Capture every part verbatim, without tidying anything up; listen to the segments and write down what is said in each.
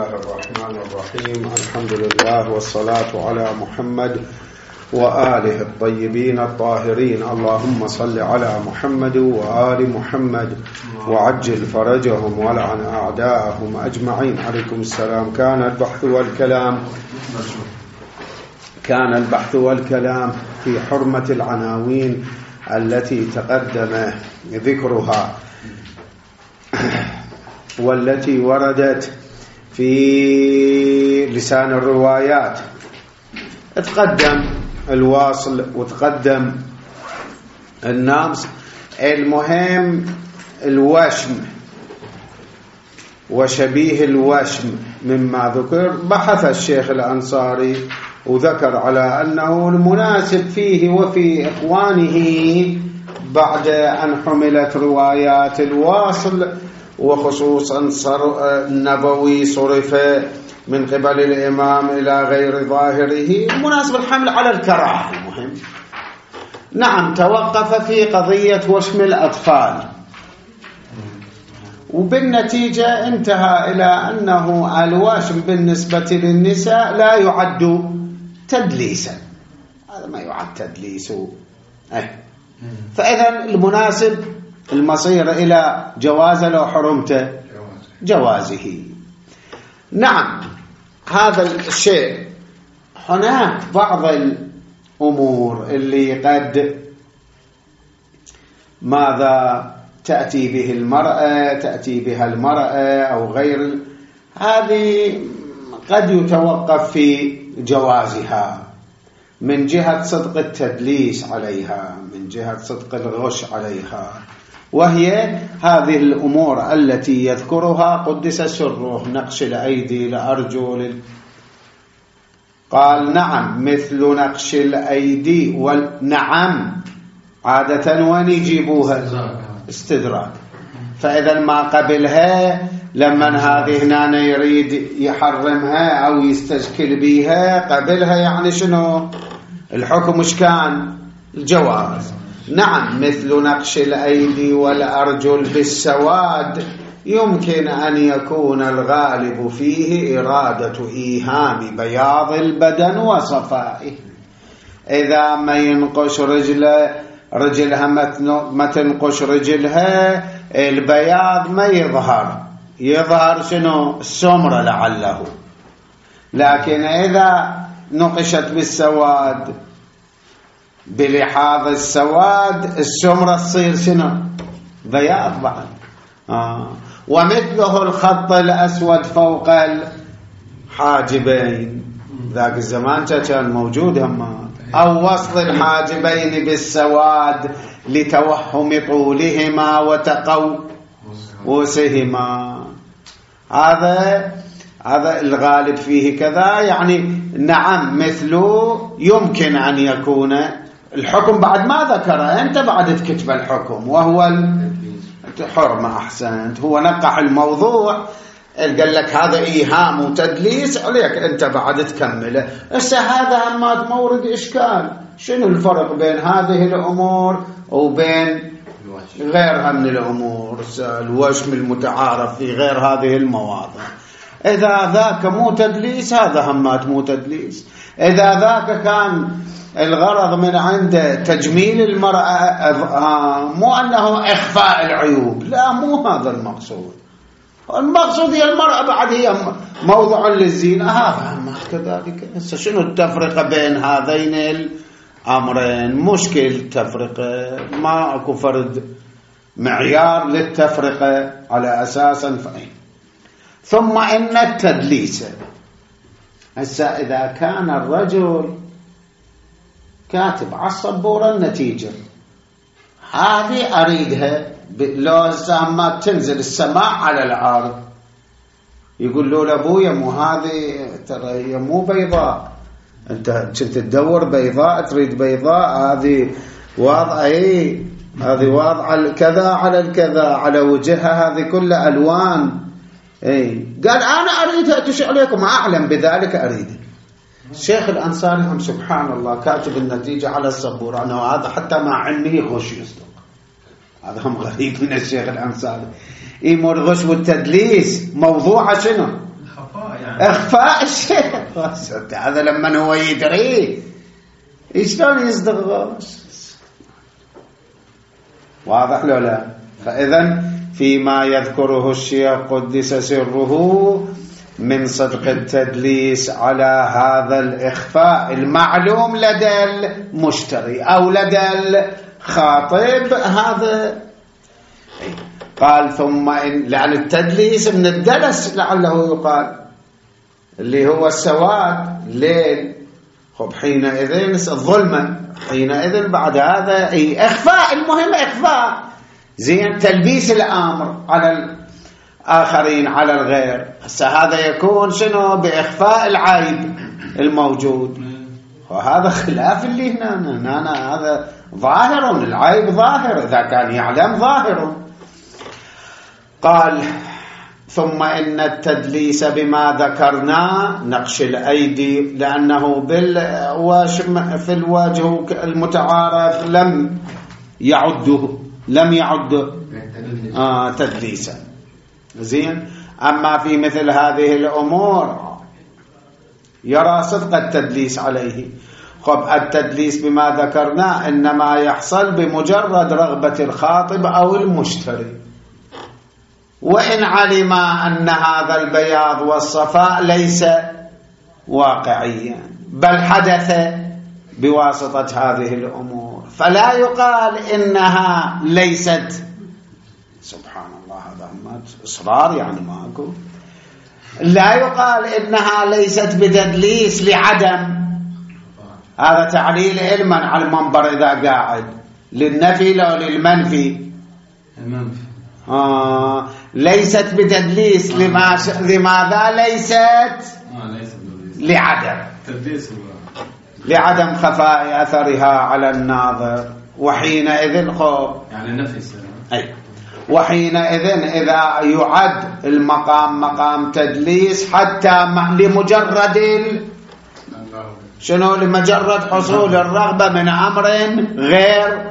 الله الرحمن الرحيم. الحمد لله والصلاة على محمد وآله الطيبين الطاهرين. اللهم صل على محمد وآل محمد وعجل فرجهم ولعن أعداءهم أجمعين. عليكم السلام. كان البحث والكلام كان البحث والكلام في حرمة العناوين التي تقدم ذكرها والتي وردت في لسان الروايات. تقدم الواصل وتقدم النامس. المهم الوشم وشبيه الوشم مما ذكر بحث الشيخ الأنصاري وذكر على أنه المناسب فيه وفي إخوانه بعد أن حملت روايات الواصل، وخصوصا النبوي صرف من قبل الإمام إلى غير ظاهره، مناسب الحمل على الكراهة. المهم نعم توقف في قضية وشم الأطفال، وبالنتيجة انتهى إلى أنه الوشم بالنسبة للنساء لا يعد تدليسا. هذا ما يعد تدليس. أه. فإذا المناسب المصير إلى جوازه لو حرمته جوازه. نعم هذا الشيء. هناك بعض الأمور اللي قد ماذا تأتي به المرأة تأتي بها المرأة أو غير هذه قد يتوقف في جوازها من جهة صدق التدليس عليها، من جهة صدق الغش عليها، وهي هذه الأمور التي يذكرها قدس سره: نقش الأيدي الأرجل. قال نعم مثل نقش الأيدي. والنعم عادة وين يجيبوها؟ استدراك. فإذا ما قبلها لما هذه هنا يريد يحرمها أو يستشكل بها قبلها، يعني شنو الحكم؟ مش كان الجواز. نعم مثل نقش الأيدي والأرجل بالسواد يمكن أن يكون الغالب فيه إرادة إيهام بياض البدن وصفائه. إذا ما ينقش رجله رجلها ما تنقش رجلها البياض ما يظهر، يظهر شنو؟ السمرة لعله. لكن إذا نقشت بالسواد بلحاظ السواد السمرة تصير شنو؟ بياض بعد. آه. ومثله الخط الأسود فوق الحاجبين. ذاك الزمان كان موجود هم. أو وصل الحاجبين بالسواد لتوهم طولهما وتقوسهما. هذا هذا الغالب فيه كذا. يعني نعم مثله يمكن أن يكون الحكم بعد ما ذكره أنت بعد تكتب الحكم، وهو الحرمة. أحسنت. هو نقح الموضوع قال لك هذا إيهام وتدليس عليك أنت بعد تكمله. هسه هذا أما مورد إشكال. شنو الفرق بين هذه الأمور وبين غيرها من الأمور؟ الوشم المتعارف في غير هذه المواضع. إذا ذاك مو تدليس هذا همات مو تدليس. إذا ذاك كان الغرض من عنده تجميل المرأة مو أنه إخفاء العيوب، لا مو هذا المقصود. المقصود هي المرأة بعد هي موضع للزينة، هذا همات كذلك. شنو التفرقة بين هذين الأمرين؟ مشكل تفرقة، ما أكو فرد معيار للتفرقة على أساسا فهم. ثم إن التدليس هسه إذا كان الرجل كاتب على السبورة النتيجة هذه أريدها لو ما تنزل السماء على الأرض، يقول له لأبويا مو هذه ترى هي مو بيضاء، أنت كنت تدور بيضاء تريد بيضاء، هذه واضعة إيه هذه واضعة كذا على الكذا على وجهها، هذه كلها ألوان. إيه قال أنا أريدها تشع عليكم، أعلم بذلك أريدها. الشيخ الأنصاري هم سبحان الله كاتب النتيجة على السبورة، أنه هذا حتى مع علمه يخش يصدق. هذا هم غريب من الشيخ الأنصاري. إيه مو الغش والتدليس موضوع شنو؟ إخفاء الشيء. هذا لما هو يدري شلون يصدق غوص؟ واضح لو لا؟ فإذا فيما يذكره الشيخ قدس سره من صدق التدليس على هذا الإخفاء المعلوم لدى المشتري أو لدى الخاطب، هذا قال ثم إن لعل التدليس من الدلس لعله يقال اللي هو السواد ليل، خب حينئذ الظلمة، حينئذ بعد هذا أي إخفاء، المهم إخفاء زين تلبيس الأمر على الآخرين على الغير. هذا يكون شنو؟ بإخفاء العيب الموجود، وهذا خلاف اللي هنا, هنا, هنا هذا ظاهر، العيب ظاهر إذا كان يعلم ظاهر. قال ثم إن التدليس بما ذكرنا نقش الأيدي لأنه بالوشم في الوجه المتعارف لم يعده لم يعد آه تدليسا زين. أما في مثل هذه الأمور يرى صدق التدليس عليه. خب التدليس بما ذكرنا إنما يحصل بمجرد رغبة الخاطب أو المشتري، وإن علم أن هذا البياض والصفاء ليس واقعيا بل حدث بواسطة هذه الأمور، فلا يقال إنها ليست. سبحان الله، هذا إصرار يعني ماكو. لا يقال إنها ليست بتدليس لعدم، هذا تعليل علما على المنبر إذا قاعد للنفي لو للمنفي. المنفي آه ليست بتدليس لما ش... لماذا ليست؟ آه ليست لعدم تدليس لعدم خفاء أثرها على الناظر، وحينئذ خب يعني النفي السلام. أي وحينئذ إذا يعد المقام مقام تدليس حتى لمجرد ال... شنو؟ لمجرد حصول الرغبة من أمر غير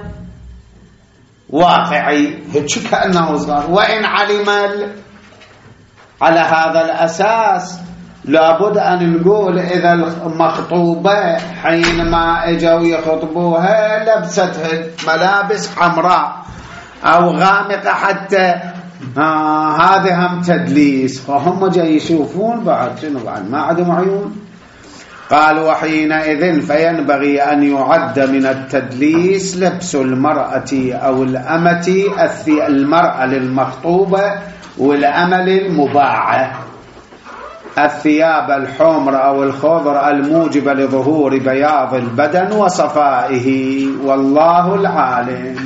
واقعي، هيك كأنه صار. وإن علم على هذا الأساس لابد أن نقول إذا المخطوبة حينما اجوا يخطبوها لبستها ملابس حمراء أو غامقة حتى آه هذا هم تدليس، فهم جاي يشوفون بعد شنو بعد ما عندهم عيون. قال وحينئذ فينبغي أن يعد من التدليس لبس المرأة أو الأمة المرأة للمخطوبة والأمل المباعة الثياب الحمر أو الخضر الموجبة لظهور بياض البدن وصفائه، والله العالم.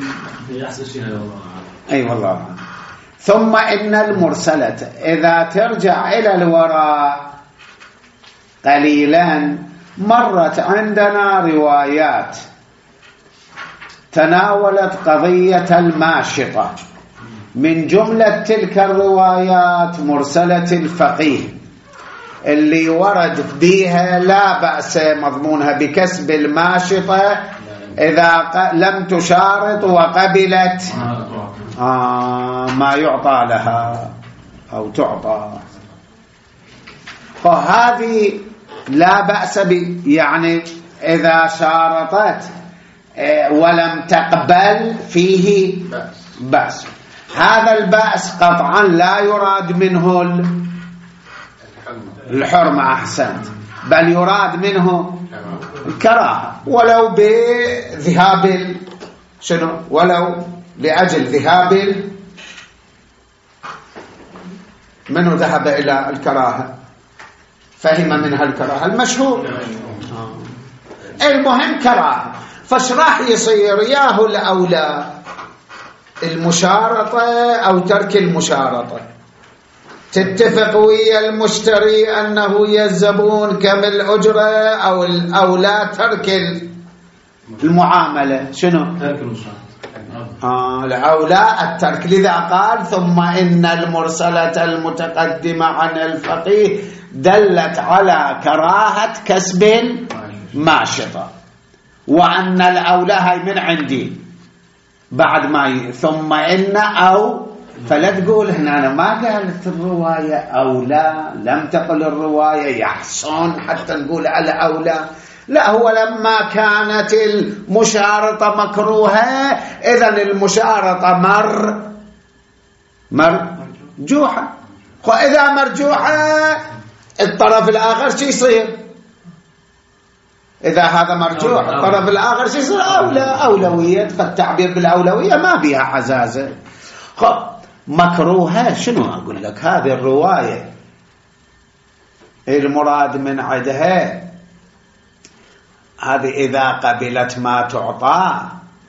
أي والله العالم. ثم إن المرسلة إذا ترجع إلى الوراء قليلا مرت عندنا روايات تناولت قضية الماشطة، من جملة تلك الروايات مرسلة الفقيه اللي ورد بها لا بأس مضمونها بكسب الماشطة إذا لم تشارط وقبلت آه ما يعطى لها أو تعطى، فهذه لا بأس ب يعني إذا شارطت ولم تقبل فيه بأس. هذا البأس قطعا لا يراد منه الحرمة أحسنت، بل يراد منه الكراهة، ولو بذهاب شنو ولو لأجل ذهاب منه ذهب إلى الكراهة فهم منها الكراهة المشهور. المهم كراهة، فاش راح يصير؟ ياهو الأولى المشارطة أو ترك المشارطة، تتفق ويا المشتري أنه يلزمون كم الأجرة أو أو لا ترك المعاملة شنو؟ ترك المشارطة آه أو لا الترك. لذا قال ثم إن المرسلة المتقدمة عن الفقيه دلت على كراهة كسب ماشطة، وأن الأولى هي من عندي بعد ما ي... ثم إن أو فلا تقول هنا أنا ما قالت الرواية أو لا، لم تقل الرواية يحسن حتى نقول على أو لا. لا، هو لما كانت المشارطة مكروهة إذن المشارطة مر مرجوحة، وإذا مرجوحة الطرف الآخر شو يصير؟ إذا هذا مرجوح الطرف الآخر شو يصير؟ أولى، أولوية. فالتعبير بالأولوية ما بها حزازة. خب مكروهة شنو أقول لك؟ هذه الرواية المراد من عدها هذه إذا قبلت ما تعطى،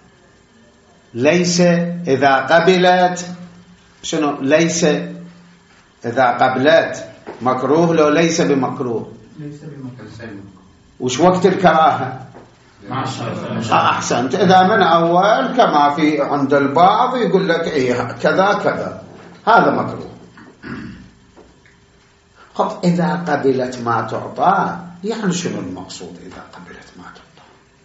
ليس إذا قبلت شنو، ليس إذا قبلت مكروه لو ليس بمكروه. ليس بمكروه. وش وقت الكراهة؟ أحسنت. إذا من أول كما في عند البعض يقول لك إيه كذا كذا هذا مكروه. خب إذا قبلت ما تعطى يعني شنو المقصود إذا قبلت ما تعطى؟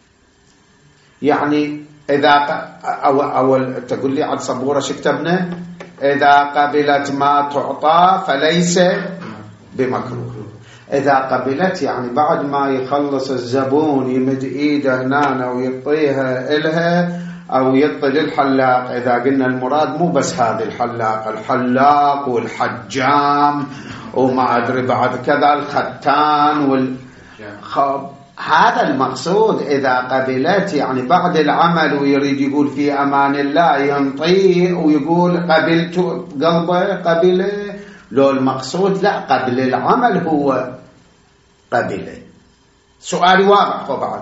يعني إذا أو أول تقول لي عن صبورة شكتبنا إذا قبلت ما تعطى فليس بمكروه. إذا قبلت يعني بعد ما يخلص الزبون يمد إيده هنا ويعطيها إلها أو يعطي للحلاق. إذا قلنا المراد مو بس هذا الحلاق، الحلاق والحجام وما أدري بعد كذا الختان والخب، هذا المقصود. إذا قبلت يعني بعد العمل ويريد يقول في أمان الله ينطيه ويقول قبلت قلبه قبله، لو المقصود لا قبل العمل هو قبله. سؤالي واضح طبعا.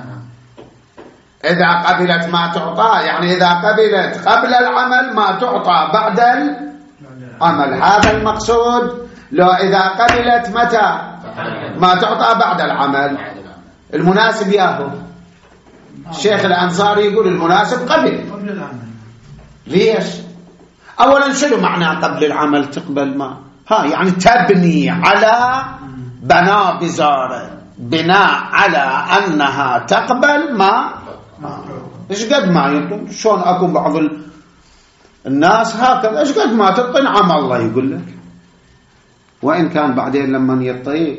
إذا قبلت ما تعطى يعني إذا قبلت قبل العمل ما تعطى بعد العمل، هذا المقصود. لو إذا قبلت متى ما تعطى بعد العمل، المناسب ياهو الشيخ الأنصاري يقول المناسب قبل قبل العمل. ليش؟ أولا شنو معنى قبل العمل تقبل ما؟ ها يعني تبني على بناء بزارة، بناء على أنها تقبل ما إيش قد ما يطلب. شلون أكو بعض الناس هكذا إيش قد ما تعطي نعم الله يقول لك، وإن كان بعدين لما يطيب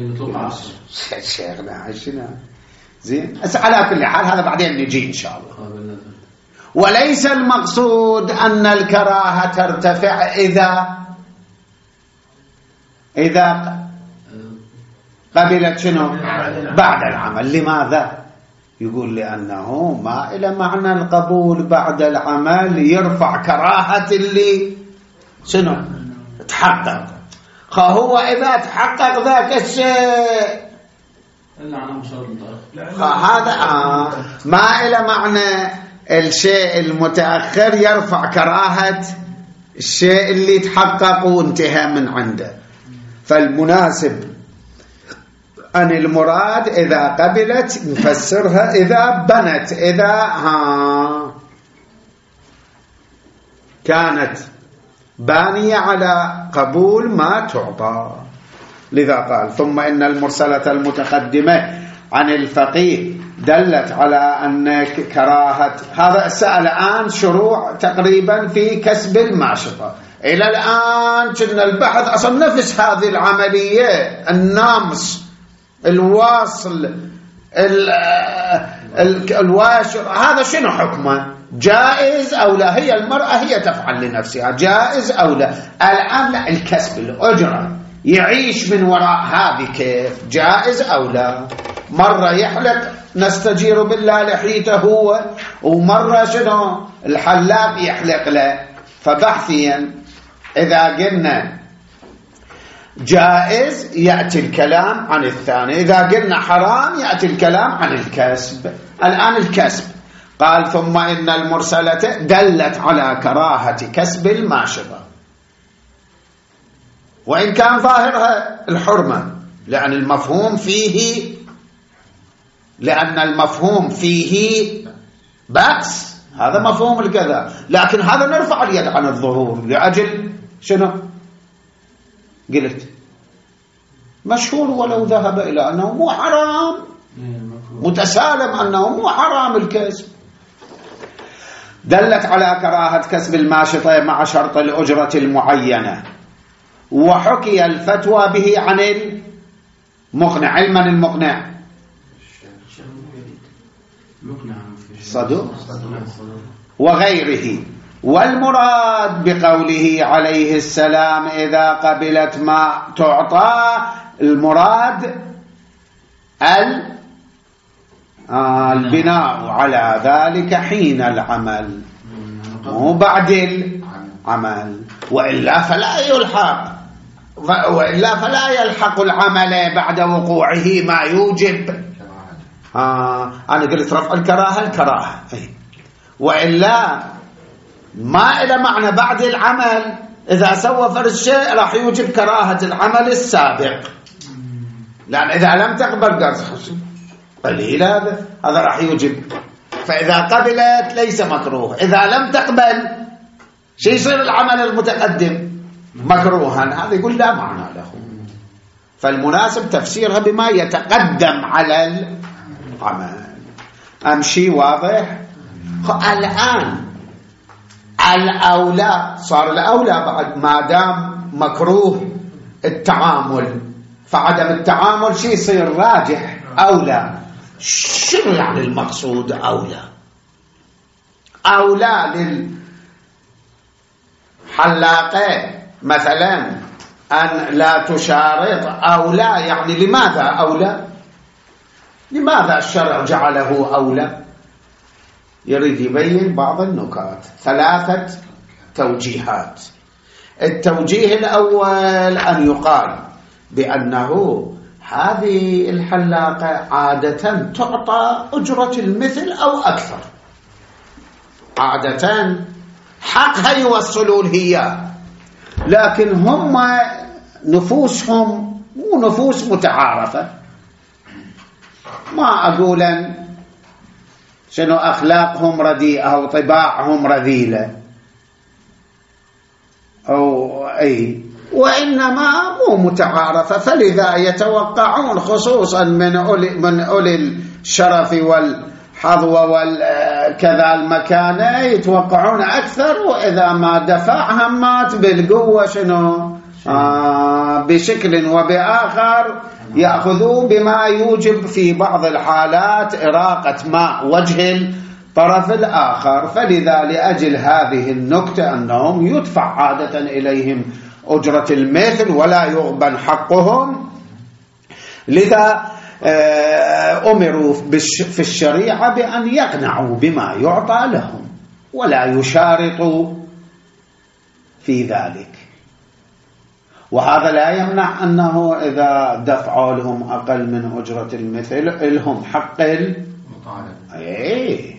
شيخنا عشنا زين. بس على كل حال هذا بعدين نجي إن شاء الله. وليس المقصود أن الكراهة ترتفع إذا إذا قبلت شنو بعد العمل. لماذا؟ يقول لأنه ما إلى معنى القبول بعد العمل يرفع كراهة اللي شنو تحقق. فهو إذا تحقق ذاك الشيء هذا آه ما إلى معنى الشيء المتأخر يرفع كراهة الشيء اللي تحقق وانتهى من عنده. فالمناسب أن المراد إذا قبلت نفسرها إذا بنت، إذا ها كانت بانية على قبول ما تعطى. لذا قال ثم إن المرسلة المتقدمة عن الفقيه دلت على أن كراهة. هذا سأل الآن شروع تقريبا في كسب الماشطة. إلى الآن كنا البحث أصلا نفس هذه العملية النامس الواصل ال ال الواشر، هذا شنو حكمه؟ جائز أو لا؟ هي المرأة هي تفعل لنفسها، جائز أو لا؟ الآن لا، الكسب الأجرة يعيش من وراء هذه كيف؟ جائز أو لا؟ مرة يحلق نستجير بالله لحيته هو، ومرة شنو الحلاق يحلق له. فبحثيا إذا قلنا جائز يأتي الكلام عن الثاني، إذا قلنا حرام يأتي الكلام عن الكسب. الآن الكسب قال ثم إن المرسلة دلت على كراهة كسب الماشطة، وإن كان ظاهرها الحرمة، لأن المفهوم فيه لأن المفهوم فيه بأس، هذا مفهوم الكذا. لكن هذا نرفع اليد عن الظهور لأجل شنو؟ قلت مشهور ولو ذهب إلى أنه مو حرام، متسالم أنه مو حرام الكسب. دلت على كراهة كسب الماشطة مع شرط الأجرة المعينة، وحكي الفتوى به عن المقنع. علما المقنع صدوق وغيره. والمراد بقوله عليه السلام إذا قبلت ما تعطى، المراد البناء على ذلك حين العمل مو بعد العمل، وإلا فلا يلحق وإلا فلا يلحق العمل بعد وقوعه ما يوجب. آه أنا قلت رفع الكراهة الكراهة، وإلا ما إلى معنى بعد العمل. إذا سوى فرض شيء راح يوجب كراهة العمل السابق، لأن إذا لم تقبل قليل هذا هذا راح يوجب. فإذا قبلت ليس مكروه، إذا لم تقبل شو يصير العمل المتقدم مكروها. هذا يقول لا معنى له. فالمناسب تفسيرها بما يتقدم على العمل. أمشي واضح؟ الآن الأولى صار الأولى بعد ما دام مكروه التعامل، فعدم التعامل شيء يصير راجح أولى. شنو يعني المقصود أولى؟ أولى للحلاقة مثلا أن لا تشارط، أولى يعني لماذا أولى؟ لماذا الشرع جعله أولى؟ يريد يبين بعض النكات. ثلاثة توجيهات. التوجيه الأول أن يقال بأنه هذه الحلاقة عادة تعطى أجرة المثل أو أكثر، عادة حقها يوصلون هي، لكن هم نفوسهم مو نفوس متعارفة. ما أقول شنو أخلاقهم رديئة أو طباعهم رذيلة أو أي، وإنما مو متعارفة، فلذا يتوقعون خصوصا من أولي, من أولي الشرف والحظوة والكذا المكانة يتوقعون أكثر، وإذا ما دفع همات بالقوة شنو آه بشكل وبآخر يأخذون بما يوجب في بعض الحالات إراقة ماء وجه الطرف الآخر. فلذا لأجل هذه النكتة أنهم يدفع عادة إليهم أجرة المثل ولا يغبن حقهم. لذا أمروا في الشريعة بأن يقنعوا بما يعطى لهم ولا يشارطوا في ذلك. وهذا لا يمنع أنه إذا دفعوا لهم أقل من أجرة المثل لهم حق المطالبة. إيه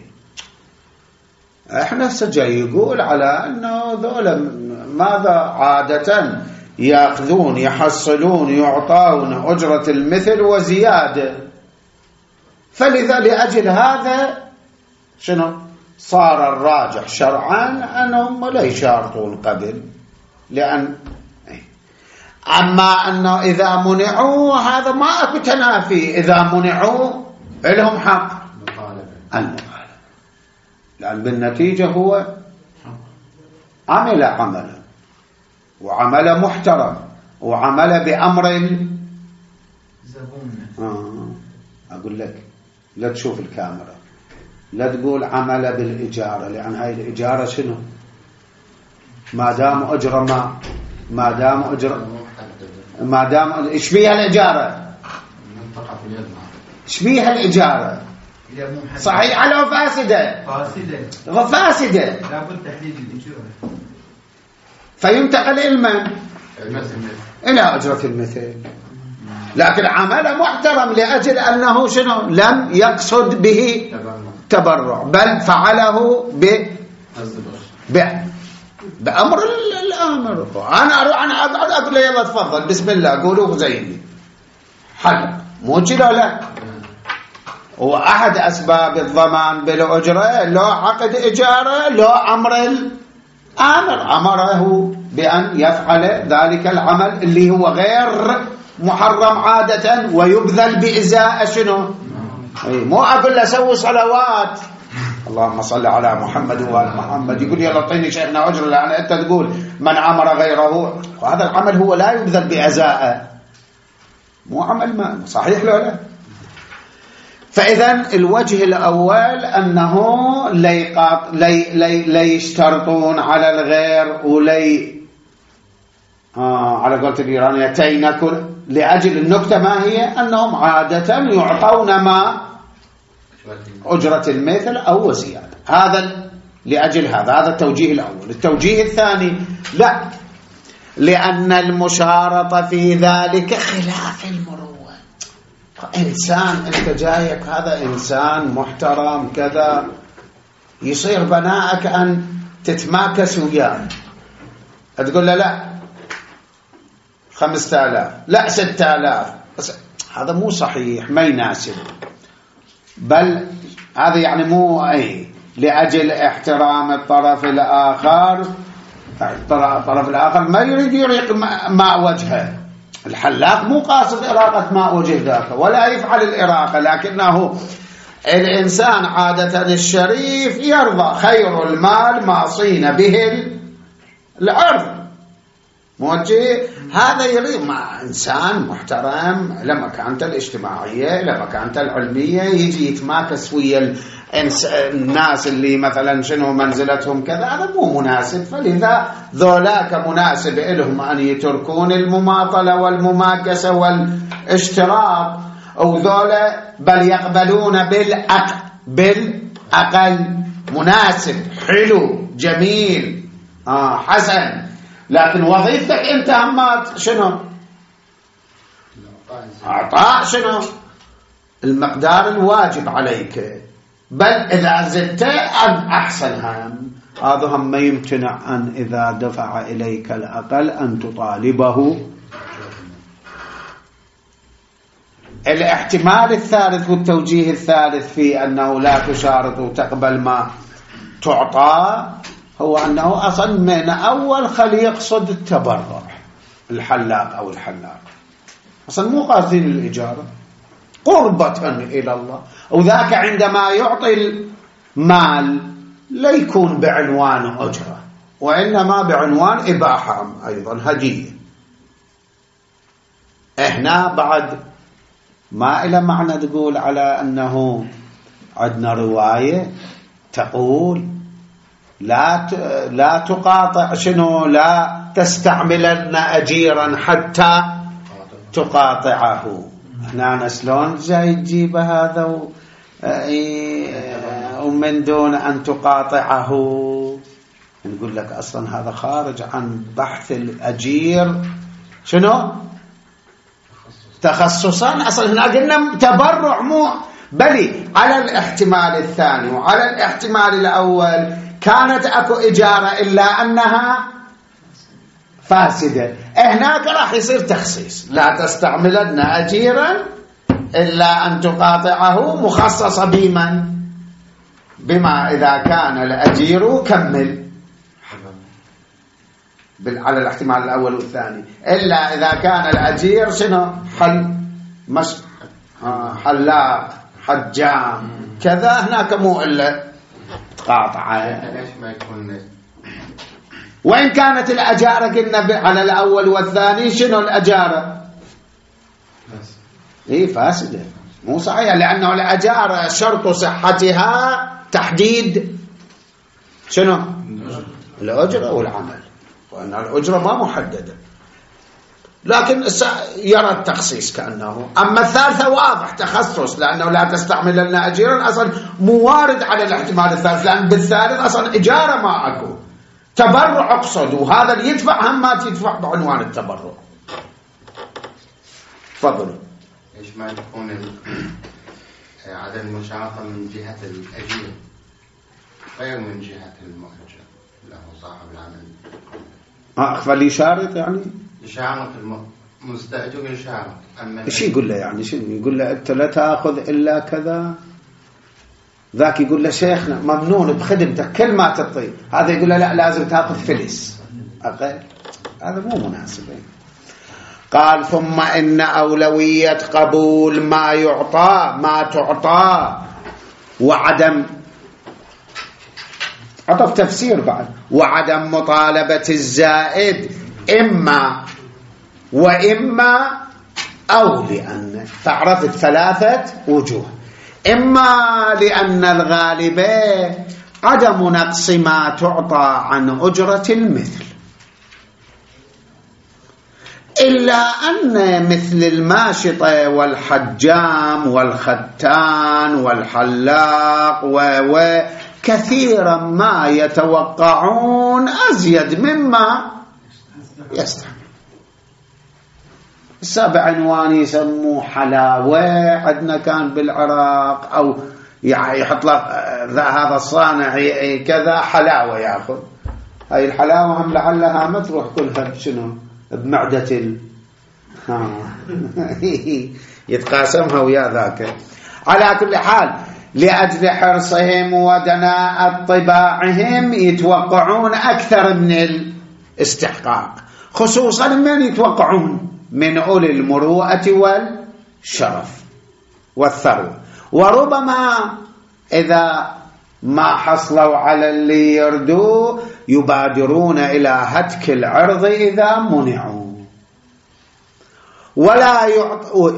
إحنا سجى يقول على أنه ذولا ماذا عادة يأخذون يحصلون يعطون أجرة المثل وزيادة. فلذا لأجل هذا شنو صار الراجح شرعا أنهم لا يشارطون قبل، لأن أما أنه إذا منعوا هذا ما أكو تنافي، إذا منعوا لهم حق المطالبة، لأن بالنتيجة هو عمل عملا وعمل محترم وعمل بأمر آه. أقول لك لا تشوف الكاميرا، لا تقول عمل بالإجارة، لأن هاي الإجارة شنو ما دام أجرة ما ما دام أجرة ما دام إيش بيها الإجارة؟ إيش بيها الإجارة؟ صحيح لو فاسدة فاسدة فاسدة لابد تحديد الإجارة، فينتقل إلمن إلى أجرة المثل، لكن عمل محترم لأجل أنه شنو لم يقصد به تبرع، بل فعله ب بأمر الأمر. أنا أروح أنا أقعد أقول له يلا تفضل بسم الله قولوا زيني حلق مو كده. لا وأحد أسباب الضمان بالأجرة لو عقد إجارة لو أمر الأمر أمره بأن يفعل ذلك العمل اللي هو غير محرم عادة ويبذل بإزاء شنو. مو أقول له سوي صلوات اللهم صل على محمد وآل محمد، يقول يلا اعطيني شيخنا أجر، لأن أنت تقول من عمر غيره، وهذا العمل هو لا يبذل بأزاء، مو عمل ما صحيح له لا. فإذا الوجه الأول أنه لي لي لي لي يشترطون على الغير ولي آه على قولة الإيرانيتين لأجل النكتة ما هي أنهم عادة يعطون ما أجرة المثل أو زيادة. هذا لأجل هذا، هذا التوجيه الأول. التوجيه الثاني لا، لأن المشارطة في ذلك خلاف المروءة. إنسان أنت جايك هذا إنسان محترم كذا، يصير بناءك أن تتماكس وياه، تقول له لا خمسة آلاف لا ستة آلاف، هذا مو صحيح، ما يناسب. بل هذا يعني مو أي لأجل احترام الطرف الآخر، الطرف الآخر ما يريد يريق ماء وجهه. الحلاق مو قاصد إراقة ماء وجه ذاك ولا يفعل الإراقة، لكنه الإنسان عادة الشريف يرضى خير المال ما صين به العرض موجه. هذا يريد مع إنسان محترم لمكانته الاجتماعية لمكانته العلمية، يجي يتماكس ويا الناس اللي مثلا شنو منزلتهم كذا، هذا مو مناسب. فلذا ذولاك مناسب لهم أن يتركون المماطلة والمماكسة والاشتراط، أو ذولا بل يقبلون بالأقل بالأقل مناسب حلو جميل آه حسن. لكن وظيفتك أنت همات شنو؟ أعطاء شنو؟ المقدار الواجب عليك، بل إذا زدت أحسن. هم هذا هم ما يمتنع أن إذا دفع إليك الأقل أن تطالبه. الاحتمال الثالث والتوجيه الثالث في أنه لا تشارط وتقبل ما تعطى هو أنه أصلا من أول خلي يقصد التبرع. الحلاق أو الحلاق أصلا مو قاصدين الإجارة، قربة إلى الله، وذاك عندما يعطي المال لا يكون بعنوان أجرة، وإنما بعنوان إباحة أيضا هدية. هنا بعد ما إلى معنى تقول على أنه عندنا رواية تقول لا لا تقاطع شنو، لا تستعملن أجيرا حتى تقاطعه. هنا شلون جاي تجيب هذا و... ومن دون أن تقاطعه؟ نقول لك أصلا هذا خارج عن بحث الأجير شنو تخصصا. أصلا هنا قلنا تبرع مو بلي على الاحتمال الثاني وعلى الاحتمال الأول كانت أكو إجارة إلا أنها فاسدة. هناك راح يصير تخصيص، لا تستعملن أجيرا إلا أن تقاطعه، مخصصة بمن؟ بما إذا كان الأجير كمل على الاحتمال الأول والثاني، إلا إذا كان الأجير شنو حل مش حلاق حجام كذا، هناك مو إلا تقاطع. ليش ما يكون؟ وإن كانت الأجارة قلنا على الأول والثاني شنو الأجارة؟ إيه فاسدة مو صحيحة، لأنه الأجارة شرط صحتها تحديد شنو الأجرة والعمل، وأن الأجرة ما محددة، لكن يرى التخصيص كأنه. أما الثالثة واضح تخصص، لأنه لا تستعمل لنا أجيرا أصلا موارد على الاحتمال الثالث، لأن بالثالث أصلا إجارة ما أكو، تبرع أقصد، وهذا اللي يدفع هم ما تدفع بعنوان التبرع. تفضلوا. إيش ما تكون عدم المشارطة من جهة الأجير غير من جهة المؤجر له صاحب العمل؟ آه فلي يشارط يعني يشارط المستأجر يشارط. أما إيش يقول له يعني؟ شنو يقول له؟ أنت لا تأخذ إلا كذا. ذاك يقول له شيخنا ممنون بخدمتك كل ما تطيب، هذا يقول له لا لازم تأخذ فلس أقل. هذا مو مناسب. قال ثم إن أولوية قبول ما يعطى ما تعطى وعدم عطف تفسير بعد. وعدم مطالبة الزائد إما وإما أو لأن، فعرفت ثلاثة وجوه. إما لأن الغالب عدم نقص ما تعطى عن أجرة المثل، إلا أن مثل الماشطة والحجام والختان والحلاق وكثيرا ما يتوقعون أزيد مما يستحق. السابع عنوان يسموه حلاوة، عندنا كان بالعراق، أو يعني يحط لك هذا الصانع كذا حلاوة يأخذ. هاي الحلاوة هم لعلها ما تروح كلها بشنو بمعدة ال يتقاسمها ويا ذاك. على كل حال لأجل حرصهم ودناء طباعهم يتوقعون أكثر من الاستحقاق، خصوصا من يتوقعون من أولي المروءة والشرف والثروة. وربما إذا ما حصلوا على اللي يردوا يبادرون إلى هتك العرض إذا منعوا، ولا يعطوا.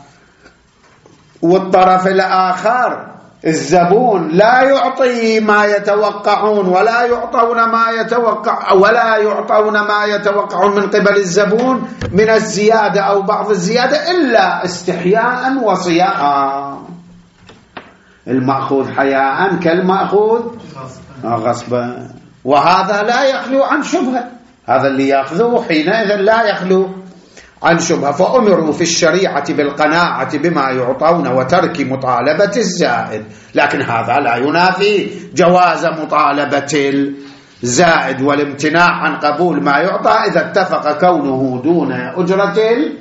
والطرف الآخر الزبون لا يعطي ما يتوقعون، ولا يعطون ما يتوقع ولا يعطون ما يتوقعون من قبل الزبون من الزيادة أو بعض الزيادة إلا استحياء وصياء. المأخوذ حياء كالمأخوذ غصبا، وهذا لا يخلو عن شبهة. هذا اللي يأخذه حينئذ لا يخلو عن شبهة. فأمروا في الشريعة بالقناعة بما يعطون وترك مطالبة الزائد، لكن هذا لا ينافي جواز مطالبة الزائد والامتناع عن قبول ما يعطى إذا اتفق كونه دون أجرة.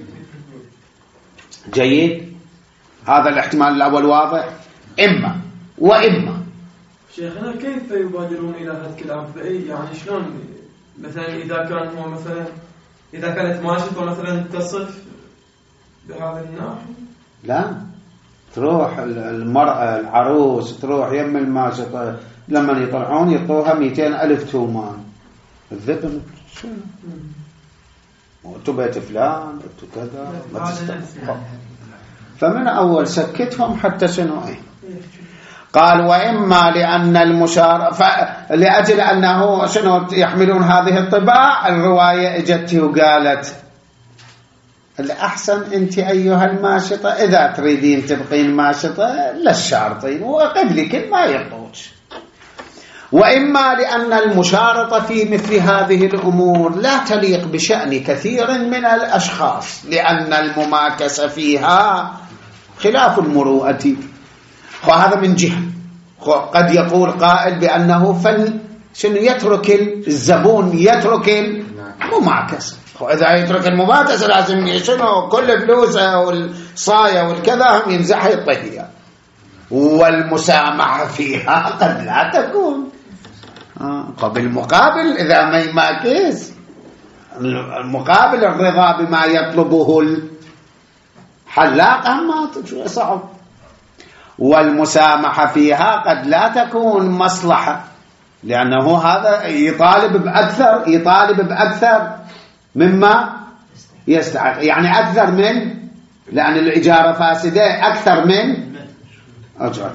جيد، هذا الاحتمال الأول واضح. إما وإما. شيخنا كيف يبادرون إلى هتك العرض؟ يعني شلون مثلا إذا كان هو مثلا إذا كانت ماشطة مثلا تصف بهذا الناحية؟ لا، تروح المرأة العروس تروح يم الماشطة لما يطلعون يطوها مئتين ألف تومان. الذبن شو؟ وتبيت فلان وكذا ما تستحق. فمن أول سكتهم حتى شنو إيه. قال وإما لأن المشار لأجل أنه شنو يحملون هذه الطباع. الرواية اجت وقالت الأحسن أنت أيها الماشطة إذا تريدين تبقين ماشطة للشارطين وقبلك ما يقوش. وإما لأن المشارطة في مثل هذه الأمور لا تليق بشأن كثير من الأشخاص، لأن المماكسة فيها خلاف المروءة. وهذا من جهة. قد يقول قائل بأنه فل شنو يترك الزبون يترك المماكسة. وإذا يترك المماكسة لازم شنو كل فلوسه والصاية والكذا هم يمزحها يطهيها. والمسامحة فيها قد لا تكون. بالمقابل إذا ما يماكس المقابل الرضا بما يطلبه الحلاق ما صعب. والمسامحة فيها قد لا تكون مصلحة، لأنه هذا يطالب بأكثر يطالب بأكثر مما يستحق، يعني أكثر من، لأن الإجارة فاسدة أكثر من أجرة.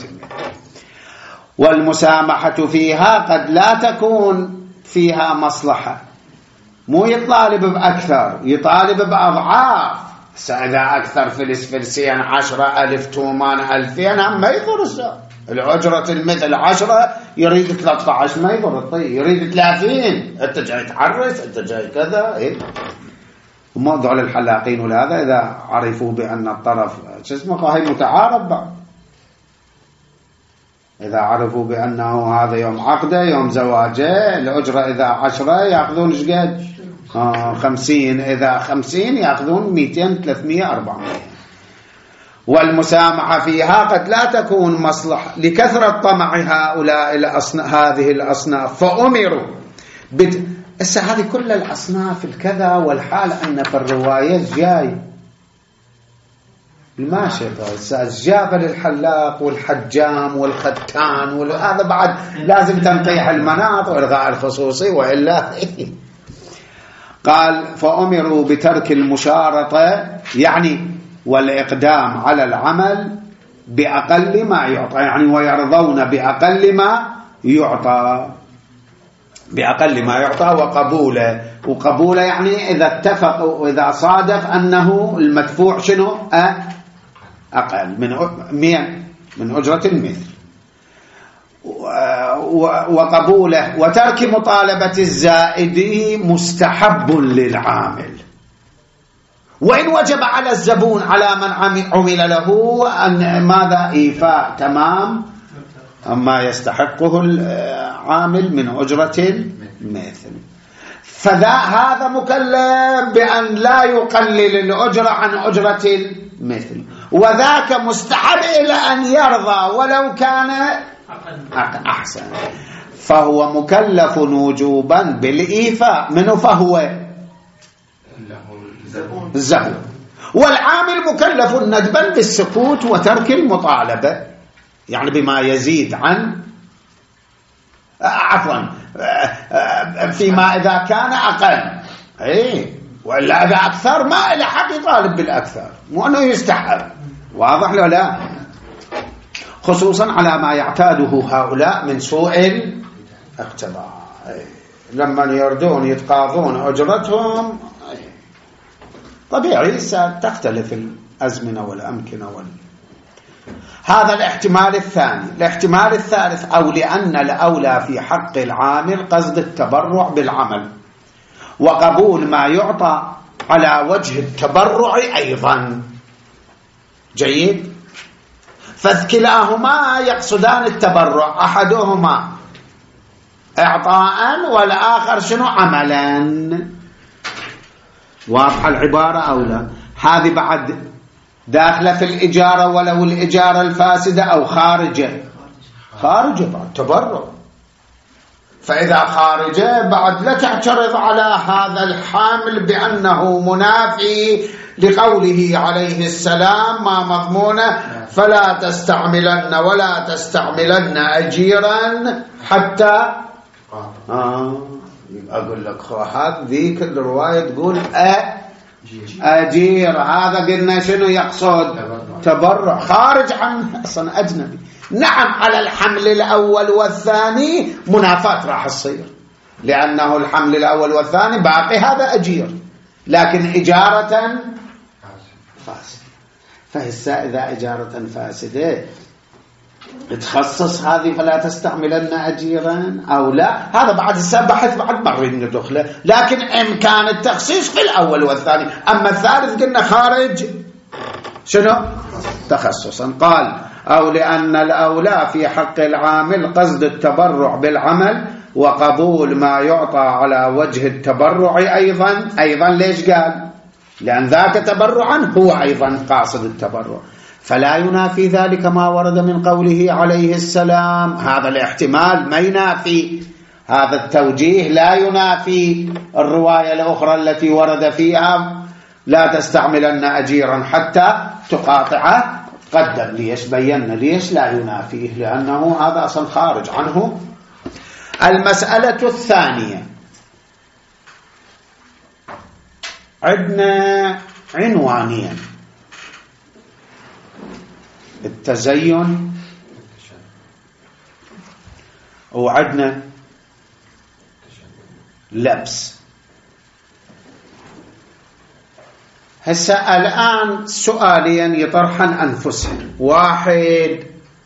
والمسامحة فيها قد لا تكون فيها مصلحة، مو يطالب بأكثر، يطالب بأضعاف. إذا أكثر فلس فلسين عشرة ألف تومان ألفين هم ما يضر. الأجرة المثل عشرة يريد ثلاثة عشر ما يضر الطيب، يريد ثلاثين أنت جاي تعرف أنت جاي كذا. إيه موضوع للحلاقين وهذا إذا عرفوا بأن الطرف شو اسمه هاي متعارض بعد، إذا عرفوا بأنه هذا يوم عقده يوم زواجه الأجرة إذا عشرة يأخذون شقد آه خمسين، إذا خمسين يأخذون مئتين ثلاثمية أربعمية. والمسامحة فيها قد لا تكون مصلحة لكثرة طمع هؤلاء الأصناف هذه الأصناف فأمروا بت... إسا هذه كل الأصناف الكذا، والحال أن في الرواية جاي الماشطة أستاذ، جابل الحلاق والحجام والختان وهذا بعد لازم تنقيح المناط وإلغاء الخصوصي وإلا. قال فأمروا بترك المشارطة يعني والإقدام على العمل بأقل ما يعطى، يعني ويرضون بأقل ما يعطى، بأقل ما يعطى وقبوله. وقبوله يعني إذا اتفقوا وإذا صادف أنه المدفوع شنو أقل من مين من أجرة المثل. وقبوله وترك مطالبة الزائد مستحب للعامل، وإن وجب على الزبون على من عمل له أن ماذا إيفاء تمام أما يستحقه العامل من أجرة المثل. فذا هذا مكلف بأن لا يقلل الأجرة عن أجرة المثل، وذاك مستحب إلى أن يرضى ولو كان أحسن، فهو مكلف وجوبا بالإيفاء منه، فهو الزبون، والعامل مكلف ندبا بالسكوت وترك المطالبة، يعني بما يزيد عن عفوا فيما إذا كان أقل، إيه وإلا إذا أكثر ما إلى حق يطالب بالأكثر، مو أنه يستحق. واضح له لا؟ خصوصا على ما يعتاده هؤلاء من سوء الاقتضاء، لما يردون يتقاضون أجرتهم طبيعي ستختلف الأزمنة والأمكنة وال... هذا الاحتمال الثاني. الاحتمال الثالث أو لأن الأولى في حق العامل قصد التبرع بالعمل وقبول ما يعطى على وجه التبرع أيضا. جيد، فكلاهما يقصدان التبرع، أحدهما إعطاء والآخر شنو عملا. واضحة العبارة أو لا؟ هذه بعد داخلة في الإجارة ولو الإجارة الفاسدة أو خارجة، خارجة بعد تبرع. فإذا خارجة بعد لا تعترض على هذا الحامل بأنه منافي لقوله عليه السلام ما مضمونه فلا تستعملن ولا تستعملن أجيرا حتى آه أقول لك هذا ذيك الرواية تقول أ أجير، هذا قلنا شنو يقصد تبرع خارج عن أصلا أجنبي. نعم على الحمل الأول والثاني منافاة راح تصير، لأنه الحمل الأول والثاني باقي هذا أجير، لكن إجارة فاسدة. فهسا إذا إجارة فاسدة تخصص هذه فلا تستعملن أجيرا أو لا، هذا بعد السابع بحث بعد مرين ندخله، لكن إمكان التخصيص في الأول والثاني. أما الثالث قلنا خارج شنو تخصصا. قال أو لأن الأولى في حق العامل قصد التبرع بالعمل وقبول ما يعطى على وجه التبرع أيضا. أيضا ليش قال؟ لأن ذاك تبرعا هو أيضا قاصد التبرع، فلا ينافي ذلك ما ورد من قوله عليه السلام. هذا الاحتمال ما ينافي، هذا التوجيه لا ينافي الرواية الأخرى التي ورد فيها لا تستعملن أجيرا حتى تقاطعه. قدم ليش بينا ليش لا ينافيه، لأنه هذا أصلا خارج عنه. المسألة الثانية عندنا عنوانيا: التزين وعندنا لبس. هسه الآن سؤالين يطرحن أنفسهم. واحد،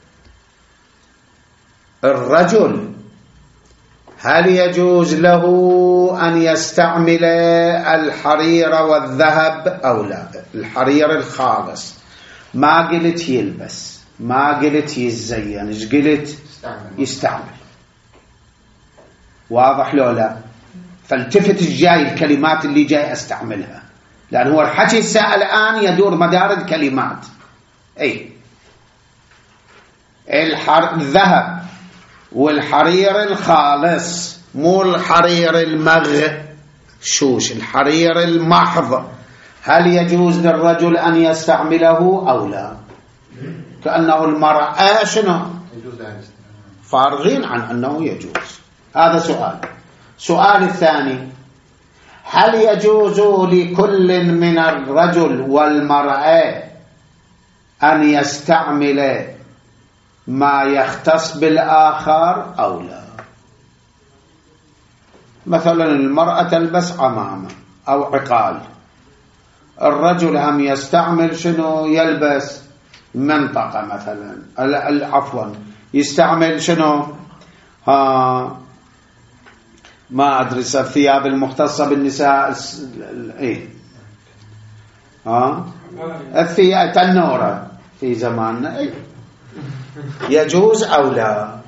الرجل هل يجوز له أن يستعمل الحرير والذهب أو لا؟ الحرير الخالص، ما قلت يلبس، ما قلت يزين، ايش قلت؟ يستعمل. واضح لو لا؟ فالتفت الجاي الكلمات اللي جاي استعملها، لأن هو الحكي السائل الآن يدور مدار الكلمات. أي الحر... الذهب والحرير الخالص، مو الحرير المغشوش، الحرير المحض، هل يجوز للرجل أن يستعمله أو لا؟ كأنه المرأة شنو فارغين عن أنه يجوز. هذا سؤال. سؤال الثاني: هل يجوز لكل من الرجل والمرأة أن يستعمل ما يختص بالآخر أو لا؟ مثلا المرأة تلبس عمامة أو عقال، الرجل هم يستعمل شنو؟ يلبس منطقة مثلا، عفوا يستعمل شنو؟ ها ما أدري الثياب المختصة بالنساء، إيه ها الثياب تنورة في زماننا، إيه يجوز أو لا؟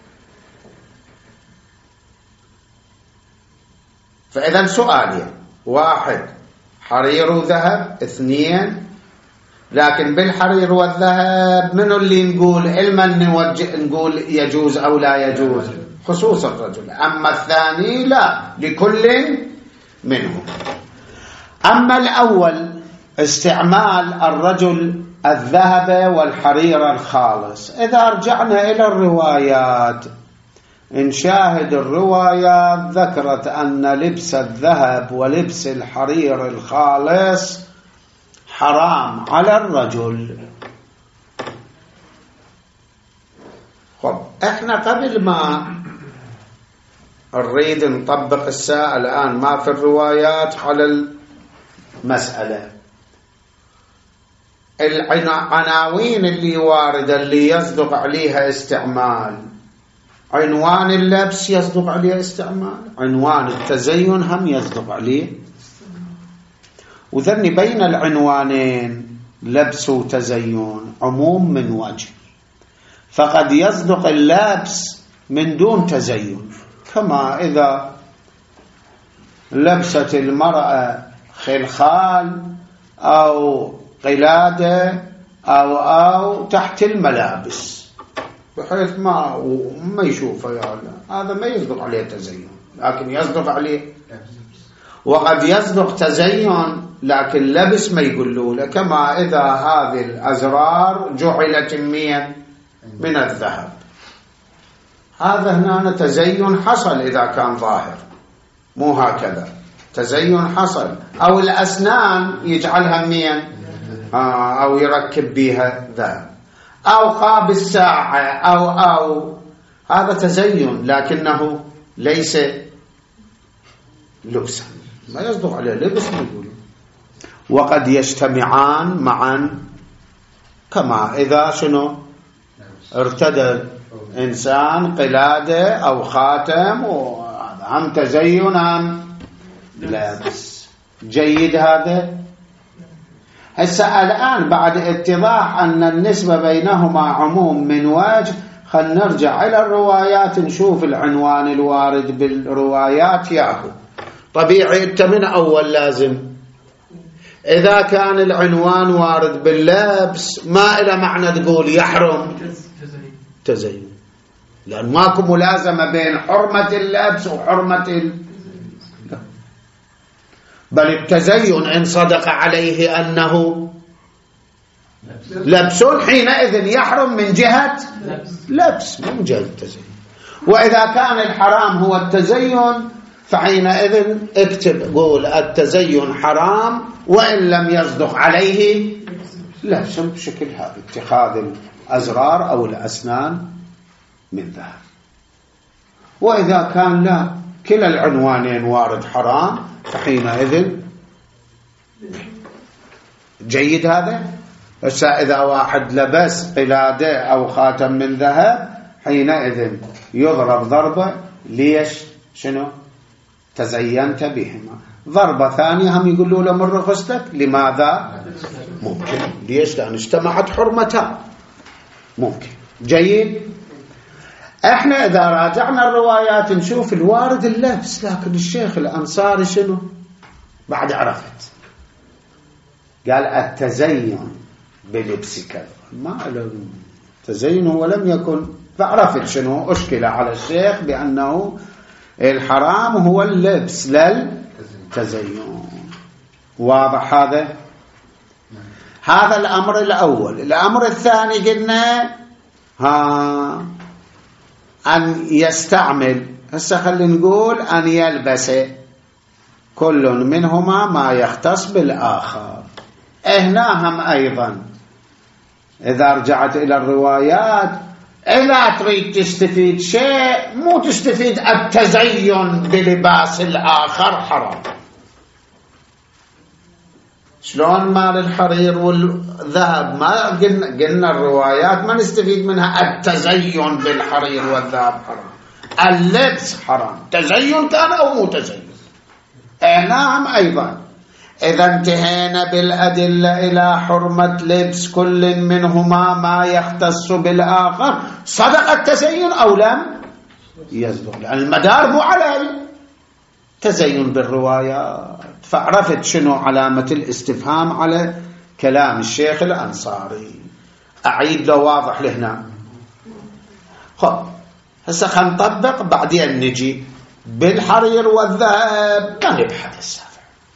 فإذا سؤالين: واحد حرير وذهب، اثنين لكن بالحرير والذهب منو اللي نقول علما نقول يجوز أو لا يجوز؟ خصوص الرجل. أما الثاني لا، لكل منهم. أما الأول استعمال الرجل الذهب والحرير الخالص، إذا رجعنا إلى الروايات نشاهد الروايات ذكرت أن لبس الذهب ولبس الحرير الخالص حرام على الرجل. خب احنا قبل ما نريد نطبق الساعة الآن ما في الروايات على المسألة، العناوين اللي واردة اللي يصدق عليها استعمال، عنوان اللبس يصدق عليه استعمال، عنوان التزين هم يصدق عليه، وذني بين العنوانين لبس وتزين عموم من وجه، فقد يصدق اللبس من دون تزين، كما إذا لبست المرأة خلخال أو قلادة أو أو تحت الملابس بحيث ما ما يشوفه، يعني هذا ما يصدق عليه تزين، لكن يصدق عليه. وقد يصدق تزين لكن لبس ما يقولوا له، كما إذا هذه الأزرار جعلت من الذهب، هذا هنا تزين حصل إذا كان ظاهر، مو هكذا تزين حصل. أو الأسنان يجعلها مين آه أو يركب بها ذهب، أو قاب الساعة أو أو هذا تزين لكنه ليس لبسا، ما يصدق عليه لبس نقول. وقد يجتمعان معا، كما إذا شنو ارتدى إنسان قلادة أو خاتم، وهذا هم تزين هم لابس. جيد هذا. هسه الآن بعد اتضاح أن النسبة بينهما عموم من وجه، خلنا نرجع إلى الروايات نشوف العنوان الوارد بالروايات ياهو. طبيعي أنت من أول لازم إذا كان العنوان وارد باللبس ما إلى معنى تقول يحرم تزين، لأن ماكو ملازمة بين حرمة اللبس وحرمة ال... بل التزين إن صدق عليه أنه لبس حينئذ يحرم من جهة لبس من جهة التزين. وإذا كان الحرام هو التزين فحينئذ اكتب قول التزين حرام وإن لم يصدق عليه لبس بشكل هذا، اتخاذ الأزرار أو الأسنان من ذهب. وإذا كان لا كلا العنوانين وارد حرام فحينئذ جيد هذا. إذا واحد لبس قلادة أو خاتم من ذهب حينئذ يضرب ضربة، ليش؟ شنو؟ تزينت بهما. ضربة ثانية هم يقولوا له من رخصتك، لماذا؟ ممكن، ليش؟ لأن اجتمعت حرمتان، ممكن. جيد. احنا إذا راجعنا الروايات نشوف الوارد اللبس، لكن الشيخ الأنصاري شنو؟ بعد عرفت قال التزين بلبس كذا، ما له تزين ولم يكن، فعرفت شنو أشكل على الشيخ بأنه الحرام هو اللبس للتزين. واضح هذا؟ هذا الأمر الأول. الأمر الثاني قلنا ها أن يستعمل، هسه خلينا نقول أن يلبس كل منهما ما يختص بالآخر. هنا هم أيضا إذا رجعت إلى الروايات، إذا تريد تستفيد شيء مو تستفيد التزين بلباس الآخر حرام. شلون مال الحرير والذهب ما قلنا, قلنا الروايات ما نستفيد منها التزين بالحرير والذهب حرام، اللبس حرام، تزين كان أو مو تزين. نعم أيضا إذا انتهينا بالأدلة إلى حرمة لبس كل منهما ما يختص بالآخر، صدق التزين أو لم يصدق؟ لأن المدار مو على التزين بالروايات. فعرفت شنو علامة الاستفهام على كلام الشيخ الأنصاري. أعيد له واضح لهنا. خب هسه خلينا نطبق بعدين نجي بالحرير والذهب ما نبحث السابع،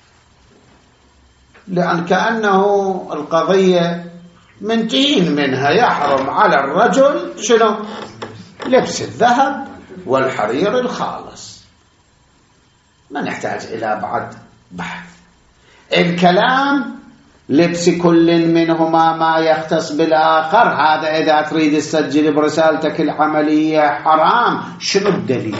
لأن كأنه القضية منتهين منها. يحرم على الرجل شنو؟ لبس الذهب والحرير الخالص، ما نحتاج إلى بعد بحث. الكلام لبس كل منهما ما يختص بالآخر، هذا إذا تريد تسجل برسالتك العملية حرام. شنو الدليل؟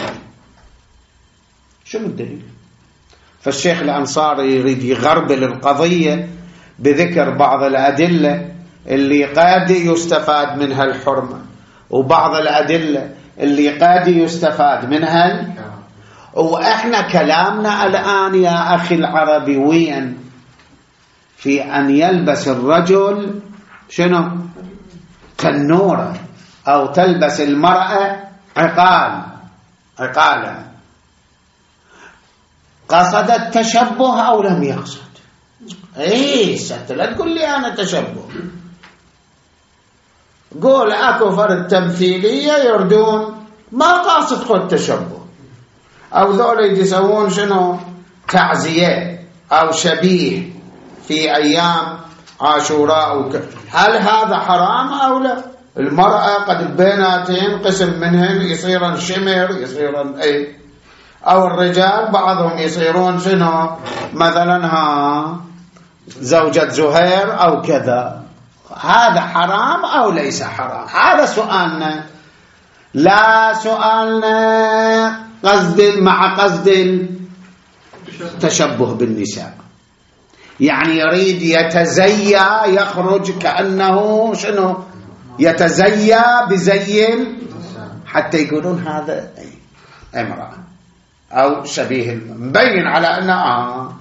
شنو الدليل؟ فالشيخ الأنصاري يريد يغربل القضية بذكر بعض الأدلة اللي قد يستفاد منها الحرمة، وبعض الأدلة اللي قد يستفاد منها. وإحنا كلامنا الآن يا أخي العربي وين؟ في أن يلبس الرجل شنو؟ تنورة، أو تلبس المرأة عقال عقالا. قصد التشبه أو لم يقصد؟ ايه ست لا تقول لي أنا تشبه، قول أكو فرد تمثيلية يردون ما قاصد خد تشبه، أو ذولا يسوون شنو؟ تعزية أو شبيه في أيام عاشوراء وك... هل هذا حرام أو لا؟ المرأة قد بيناتهم قسم منهن يصيرن شمر، يصيرن أي، أو الرجال بعضهم يصيرون شنو؟ مثلا ها زوجة زهير أو كذا. هذا حرام أو ليس حرام؟ هذا سؤالنا، لا سؤالنا قصد مع قصد التشبه بالنساء. يعني يريد يتزيا، يخرج كأنه شنو؟ يتزيا بزي حتى يقولون هذا امرأة أو شبيه، مبين على أنه آه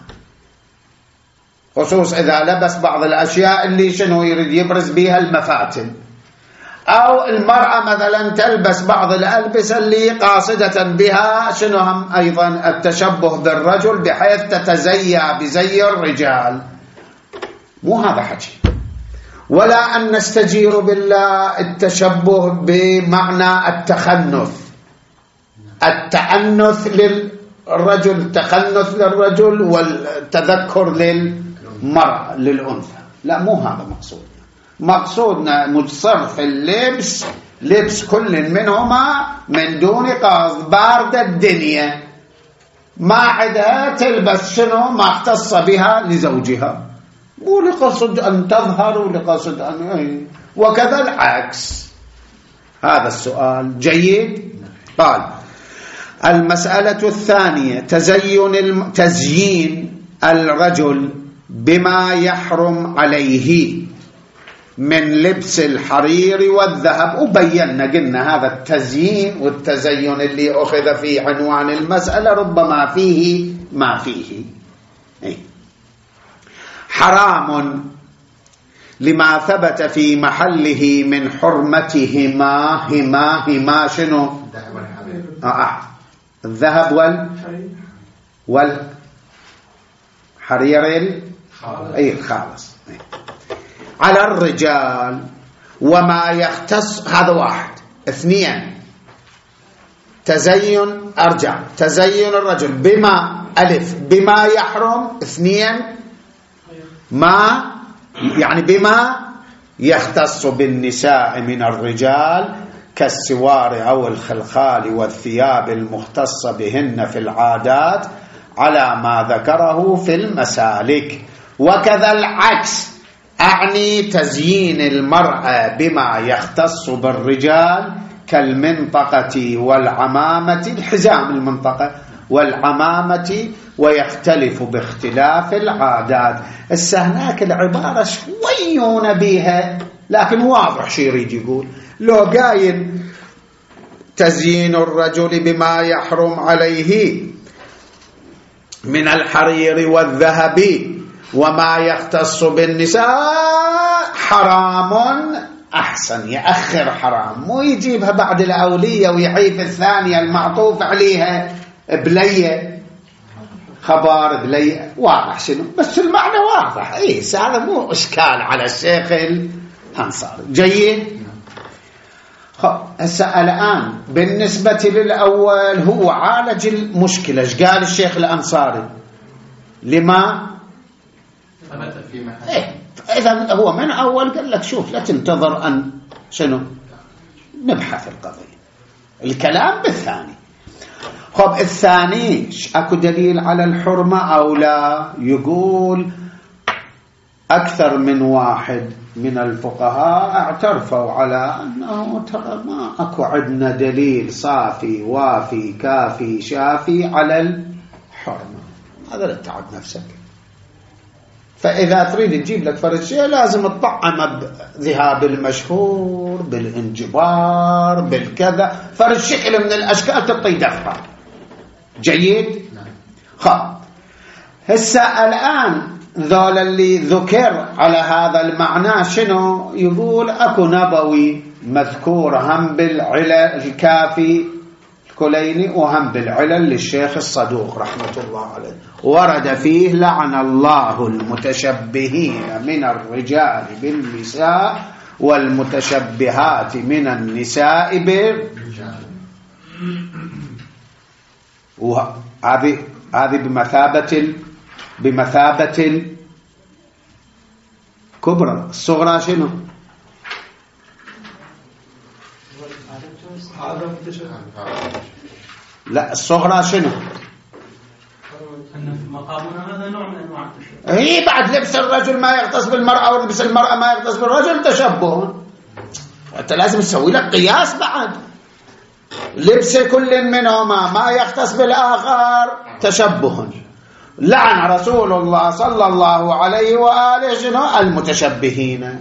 خصوص إذا لبس بعض الأشياء اللي شنو يريد يبرز بها المفاتن. أو المرأة مثلا تلبس بعض الألبسة اللي قاصدة بها شنو هم أيضا التشبه بالرجل بحيث تتزيا بزي الرجال. مو هذا حكي. ولا أن نستجير بالله التشبه بمعنى التخنث، التعنث للرجل، التخنث للرجل والتذكر للمرأة للأنثى. لا مو هذا مقصود. مقصودنا صرف اللبس، لبس كل منهما من دون قصد. باردة الدنيا ما عدها تلبس شنو ما اختص بها لزوجها، مو لقصد أن تظهر ولقصد أن، وكذا العكس. هذا السؤال جيد. قال المسألة الثانية تزين الم... تزيين الرجل بما يحرم عليه من لبس الحرير والذهب. وبينا قلنا هذا التزيين والتزين اللي أخذ في عنوان المسألة ربما فيه ما فيه. حرام لما ثبت في محله من حرمتهما. هما هما شنو؟ آه. الذهب وال والحرير أي الخالص على الرجال. وما يختص، هذا واحد. اثنين تزين، أرجع تزين الرجل بما ألف بما يحرم. اثنين ما يعني بما يختص بالنساء من الرجال كالسوار أو الخلخال والثياب المختصة بهن في العادات على ما ذكره في المسالك. وكذا العكس، أعني تزيين المرأة بما يختص بالرجال كالمنطقة والعمامة، الحزام المنطقة والعمامة، ويختلف باختلاف العادات. هناك العبارة شويون بيها لكن واضح شي يريد يقول. لو قايل تزيين الرجل بما يحرم عليه من الحرير والذهب وما يختص بالنساء حرام، أحسن يأخر حرام، مو يجيبها بعد الأولية ويعيف الثانية المعطوف عليها بلية خبار بلية. واضح شنو، بس المعنى واضح. إيه هذا مو إشكال على الشيخ الأنصاري. جيد. هسه الآن بالنسبة للأول هو عالج المشكلة. ايش قال الشيخ الأنصاري؟ لما إيه إذا هو من أول قال لك شوف لا تنتظر أن شنو نبحث القضية، الكلام بالثاني. خب الثاني أكو دليل على الحرمة أو لا؟ يقول أكثر من واحد من الفقهاء اعترفوا على أنه ترى ما أكو عندنا دليل صافي وافي كافي شافي على الحرمة. هذا لا تتعب نفسك. فإذا تريد تجيب لك فرد شيء لازم تطعم بذهاب المشهور بالانجبار بالكذا، فرد شكل من الأشكال تعطي دفعة. جيد. خب هسه الآن ذول اللي ذكر على هذا المعنى شنو يقول؟ أكو نبوي مذكور هم بالعلل الكافي الكليني وهم بالعلل للشيخ الصدوق رحمة الله عليه، ورد فيه لعن الله المتشبهين من الرجال بالنساء والمتشبهات من النساء بالرجال. وهذه هذه بمثابة بمثابة الكبرى. الصغرى شنو؟ لا الصغرى شنو؟ مقامنا هذا نوع من انواع التشبه. هي بعد لبس الرجل ما يختص بالمرأة ولبس المرأة ما يختص بالرجل تشبه. انت لازم تسوي لك قياس بعد. لبس كل منهما ما يختص بالآخر تشبه. لعن رسول الله صلى الله عليه وآله شنو؟ المتشبهين.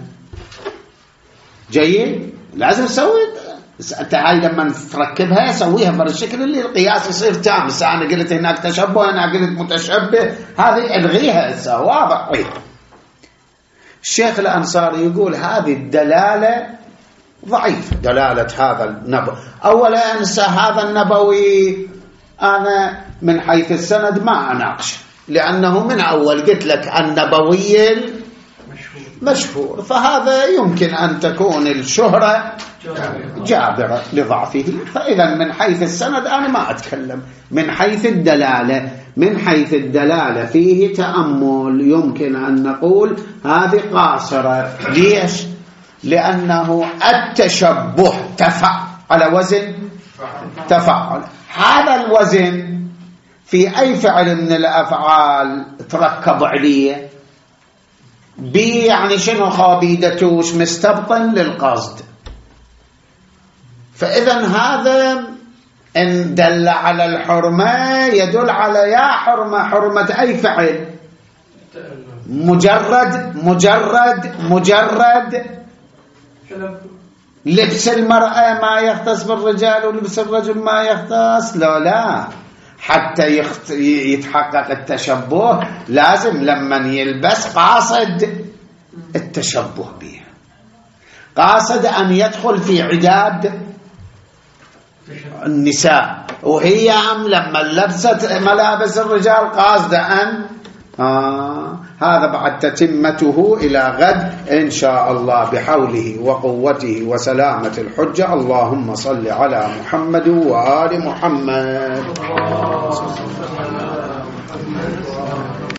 جيد. لازم تسوي انت هاي لما تركبها سويها بالشكل اللي القياس يصير تام. هسه انا قلت هناك تشبه انا قلت متشبه، هذه الغيها هسه واضح. الشيخ الأنصاري يقول هذه الدلالة ضعيف، دلالة هذا النبوي. اولا انسى هذا النبوي انا من حيث السند ما اناقش، لانه من اول قلت لك النبوي مشهور، فهذا يمكن ان تكون الشهرة جابرة لضعفه. فاذا من حيث السند انا ما اتكلم. من حيث الدلالة من حيث الدلالة فيه تأمل، يمكن ان نقول هذه قاصرة. ليش؟ لأنه التشبه تفعل على وزن تفعل. هذا الوزن في أي فعل من الأفعال تركب عليه بي، يعني شنو خابيدتوش مستبطن للقصد. فإذا هذا إن دل على الحرمة يدل على يا حرمة حرمة أي فعل، مجرد مجرد مجرد لبس المرأة ما يختص بالرجال ولبس الرجل ما يختص. لا لا، حتى يخت... يتحقق التشبه لازم لما يلبس قاصد التشبه به، قاصد أن يدخل في عداد النساء، وهي أم لما لبست ملابس الرجال قاصدة أن آه هذا بعد تتمته إلى غد إن شاء الله بحوله وقوته وسلامة الحجة. اللهم صل على محمد وآل محمد.